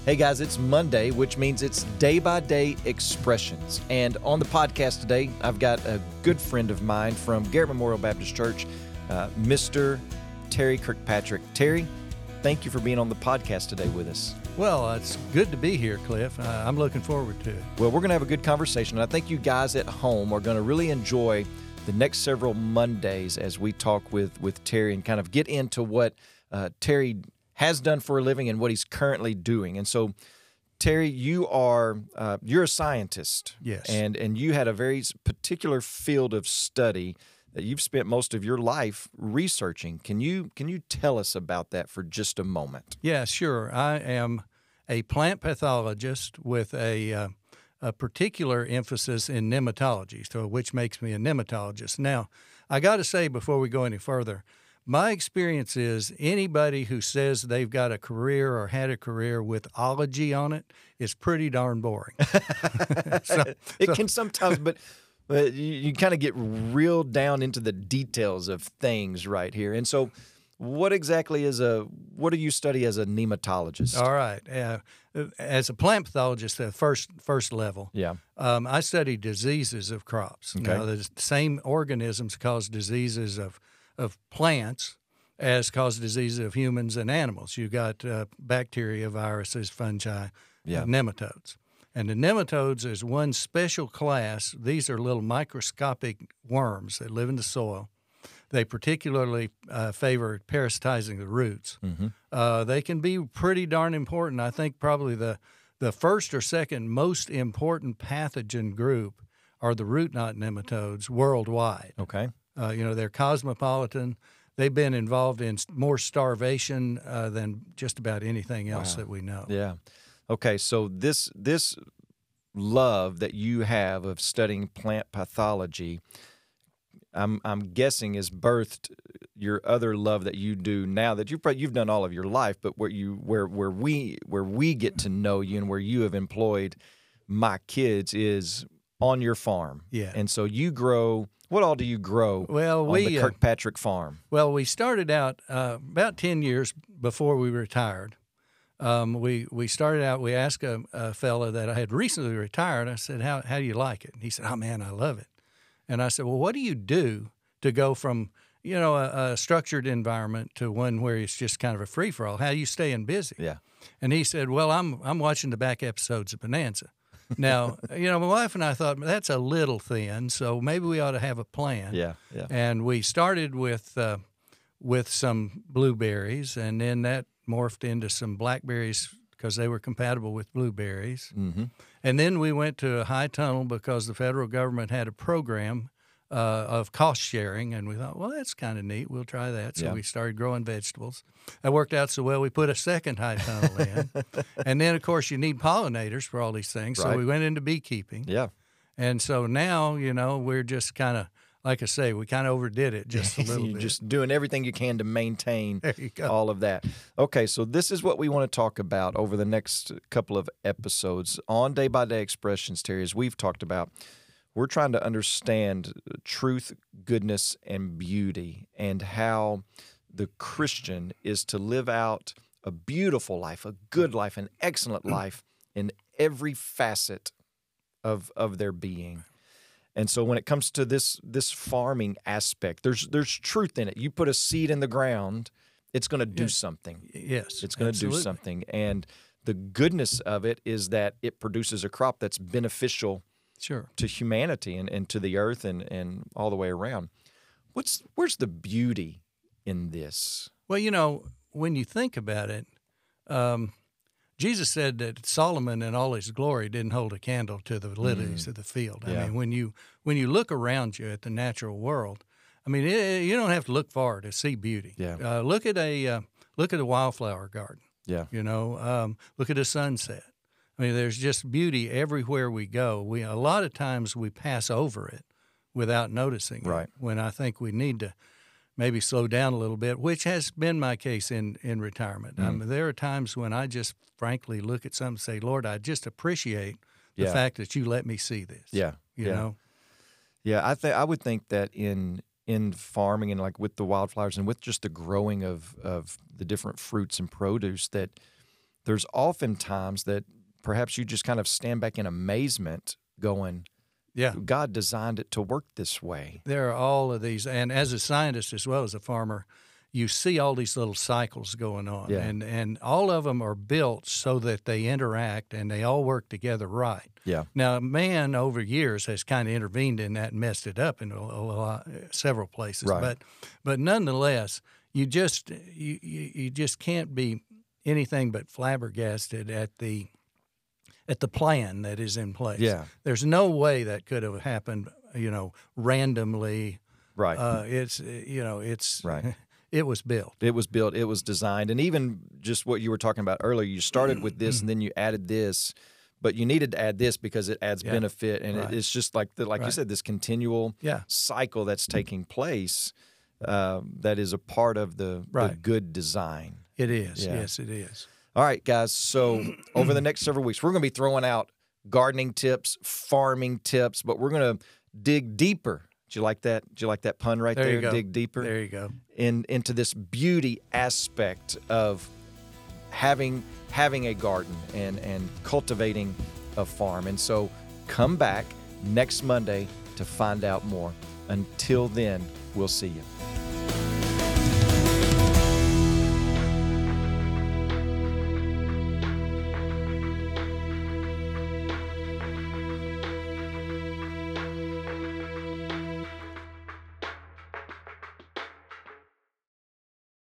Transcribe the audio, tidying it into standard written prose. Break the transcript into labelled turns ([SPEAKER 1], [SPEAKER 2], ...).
[SPEAKER 1] Hey guys, it's Monday, which means it's Day by Day Expressions. And on the podcast today, I've got a good friend of mine from Garrett Memorial Baptist Church, Mr. Terry Kirkpatrick. Terry, thank you for being on the podcast today with us.
[SPEAKER 2] Well, it's good to be here, Cliff. I'm looking forward to it.
[SPEAKER 1] Well, we're going to have a good conversation, and I think you guys at home are going to really enjoy the next several Mondays as we talk with Terry and kind of get into what Terry has done for a living and what he's currently doing. And so, Terry, you're a scientist.
[SPEAKER 2] Yes.
[SPEAKER 1] And you had a very particular field of study that you've spent most of your life researching. Can you tell us about that for just a moment?
[SPEAKER 2] Yeah, sure. I am a plant pathologist with a particular emphasis in nematology, so which makes me a nematologist. Now, I got to say before we go any further, my experience is anybody who says they've got a career or had a career with ology on it is pretty darn boring.
[SPEAKER 1] It can sometimes, but you kind of get real down into the details of things right here. And so what exactly what do you study as a nematologist?
[SPEAKER 2] All right. As a plant pathologist, the first level, I study diseases of crops.
[SPEAKER 1] Okay.
[SPEAKER 2] Now, the same organisms cause diseases of plants as cause diseases of humans and animals. You got bacteria, viruses, fungi, nematodes. And the nematodes is one special class. These are little microscopic worms that live in the soil. They particularly favor parasitizing the roots.
[SPEAKER 1] Mm-hmm.
[SPEAKER 2] They can be pretty darn important. I think probably the first or second most important pathogen group are the root knot nematodes worldwide.
[SPEAKER 1] Okay.
[SPEAKER 2] They're cosmopolitan. They've been involved in more starvation than just about anything else that we know.
[SPEAKER 1] Yeah. Okay, so this love that you have of studying plant pathology, I'm guessing is birthed your other love that you do now that you've done all of your life, but where we get to know you and where you have employed my kids is on your farm.
[SPEAKER 2] Yeah.
[SPEAKER 1] And so you grow. What all do you grow on the Kirkpatrick farm?
[SPEAKER 2] Well, we started out about 10 years before we retired. We started out, we asked a fellow that I had recently retired, I said, how do you like it? And he said, oh, man, I love it. And I said, well, what do you do to go from, a structured environment to one where it's just kind of a free-for-all? How are you staying busy?
[SPEAKER 1] Yeah.
[SPEAKER 2] And he said, well, I'm watching the back episodes of Bonanza. Now, my wife and I thought, that's a little thin, so maybe we ought to have a plan.
[SPEAKER 1] Yeah.
[SPEAKER 2] And we started with some blueberries, and then that morphed into some blackberries because they were compatible with blueberries.
[SPEAKER 1] Mm-hmm.
[SPEAKER 2] And then we went to a high tunnel because the federal government had a program of cost sharing, and we thought, well, that's kind of neat. We'll try that. So we started growing vegetables. That worked out so well, we put a second high tunnel in. And then, of course, you need pollinators for all these things.
[SPEAKER 1] Right.
[SPEAKER 2] So we went into beekeeping.
[SPEAKER 1] Yeah.
[SPEAKER 2] And so now, we're just kind of, like I say, we kind of overdid it just a little
[SPEAKER 1] You're
[SPEAKER 2] bit.
[SPEAKER 1] just doing everything you can to maintain
[SPEAKER 2] There you go.
[SPEAKER 1] all of that. Okay, so this is what we want to talk about over the next couple of episodes on Day by Day Expressions, Terry, as we've talked about. We're trying to understand truth, goodness, and beauty, and how the Christian is to live out a beautiful life, a good life, an excellent life in every facet of their being. And so when it comes to this farming aspect, there's truth in it. You put a seed in the ground, it's going to do something.
[SPEAKER 2] Yes,
[SPEAKER 1] It's going to do something. And the goodness of it is that it produces a crop that's beneficial to humanity and to the earth and all the way around. Where's the beauty in this?
[SPEAKER 2] Well, when you think about it, Jesus said that Solomon in all his glory didn't hold a candle to the lilies of the field. I mean, when you look around you at the natural world, I mean, you don't have to look far to see beauty.
[SPEAKER 1] Yeah.
[SPEAKER 2] Look at a wildflower garden.
[SPEAKER 1] Yeah.
[SPEAKER 2] Look at a sunset. I mean, there's just beauty everywhere we go. A lot of times we pass over it without noticing it, when I think we need to maybe slow down a little bit, which has been my case in retirement. There are times when I just frankly look at something and say, Lord, I just appreciate the fact that you let me see this.
[SPEAKER 1] Yeah.
[SPEAKER 2] You know?
[SPEAKER 1] Yeah, I would think that in farming and like with the wildflowers and with just the growing of the different fruits and produce, that there's often times that perhaps you just kind of stand back in amazement going,
[SPEAKER 2] Yeah.
[SPEAKER 1] God designed it to work this way.
[SPEAKER 2] There are all of these, and as a scientist as well as a farmer, you see all these little cycles going on,
[SPEAKER 1] Yeah.
[SPEAKER 2] and all of them are built so that they interact and they all work together right.
[SPEAKER 1] Yeah.
[SPEAKER 2] Now, man over years has kind of intervened in that and messed it up in several places,
[SPEAKER 1] Right.
[SPEAKER 2] but nonetheless, you just can't be anything but flabbergasted at the plan that is in place.
[SPEAKER 1] Yeah.
[SPEAKER 2] There's no way that could have happened, randomly.
[SPEAKER 1] Right.
[SPEAKER 2] It's
[SPEAKER 1] Right.
[SPEAKER 2] It was built.
[SPEAKER 1] It was built, it was designed. And even just what you were talking about earlier, you started with this and then you added this, but you needed to add this because it adds benefit. And
[SPEAKER 2] Right.
[SPEAKER 1] it's just like, you said, this continual cycle that's taking place that is a part of the good design.
[SPEAKER 2] It is.
[SPEAKER 1] Yeah.
[SPEAKER 2] Yes, it is.
[SPEAKER 1] All right, guys. So over the next several weeks, we're going to be throwing out gardening tips, farming tips, but we're going to dig deeper. Do you like that? Do you like that pun right there?
[SPEAKER 2] There you go.
[SPEAKER 1] Dig deeper.
[SPEAKER 2] There you go.
[SPEAKER 1] Into this beauty aspect of having a garden and cultivating a farm. And so come back next Monday to find out more. Until then, we'll see you.